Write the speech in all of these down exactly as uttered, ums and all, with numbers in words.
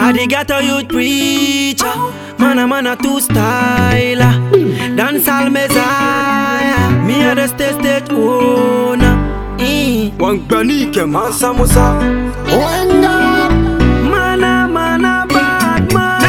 I the ghetto youth preacher. Man a man a two styler. Dance all messiah. Me a the stage stage owner. One granike man samosa. One God. Mana mana bad man.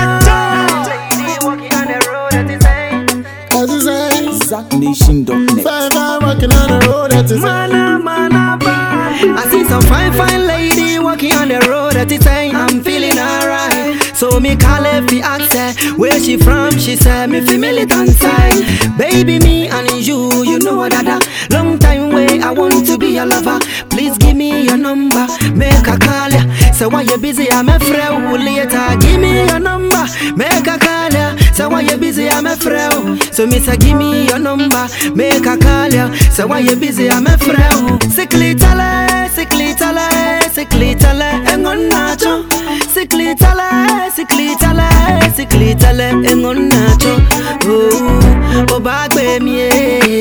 Walking on the road at the same. As you say, Zack Nation dot net. five five walking on the road at the same. Mana mana bad. I see some fine fine lady walking on the road at the time. I'm feeling alright. So me call her fi ask her where she from. She said me fi militant side. Baby me and you, you know what that long time way I want to be your lover. Please give me your number, make a call ya. Say why you busy, I'm a friend later. Give me your number, make a call ya. Say why you busy, I'm a friend. So me say give me your number, make a call ya. Say why you busy, I'm a friend. Sickly tala, sickly tala, sickly tala, engon nacho. Sickly tala, sickly tala, sickly tala, engon nacho. Oh, oh back baby me,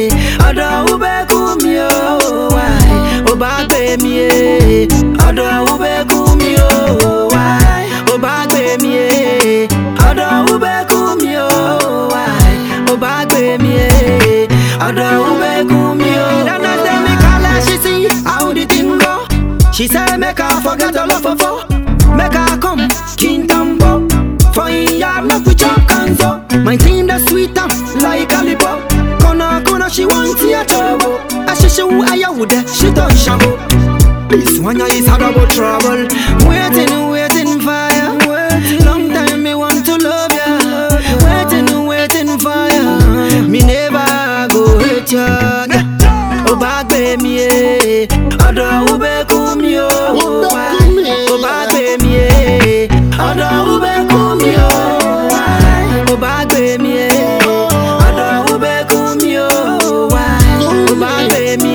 odo ube kumio. Why? Oh back baby me, odo ube kumio. Why? Oh back baby me, odo ube kumio. Why? Oh back baby me, odo ube kumio. Then I tell me call she see how the thing go. She say make her forget all of her for. Make her come, Kintambo. For in yard, make we chop canzo. My team that sweeter, like a lipo. Kona, kona, she wants your trouble. I she she who I would, she don't shabo. This one is hard about trouble. Waiting, waiting for ya. Long time me want to love ya. Waiting, waiting for ya. Me never go hate ya. Oh, back baby, odo ube kumio. Oh, back baby, odo ube kumio. Oh, back baby, odo ube kumio. Oh, back baby,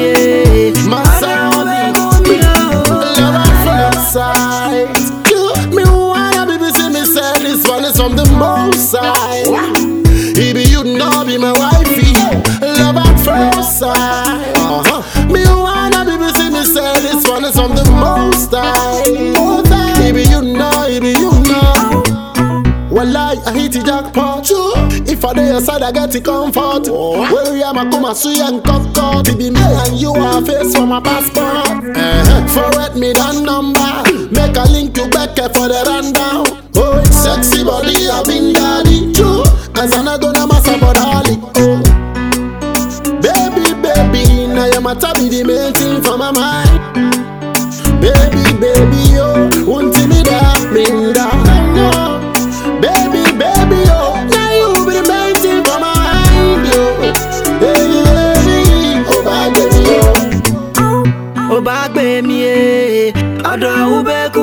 odo ube kumio. Love at first sight. Me wanna be busy, me say this one is from the most side. If you know be my wifey, love at first sight. Uh-huh. Me wanna be busy, me say this one is from the most side. If you know, if you know. Well, I, I hit the jackpot. If I dey aside, I get the comfort. Where you am, I come and see and cut cut. It be me and you are face for my passport. Uh-huh. Forward me that number. Make a link you back for the rundown. Oh, it's sexy body, I've been daddy. True, as I'm not gonna mess up on Holly. Oh, baby, baby, now your matter be the main thing for my mind. Baby, baby, oh, won't you me that, me that, no. Baby, baby, oh, now you be the main thing for my mind, yo. Baby, baby, oh, back baby, oh. Oh, back baby, odo ube kumio.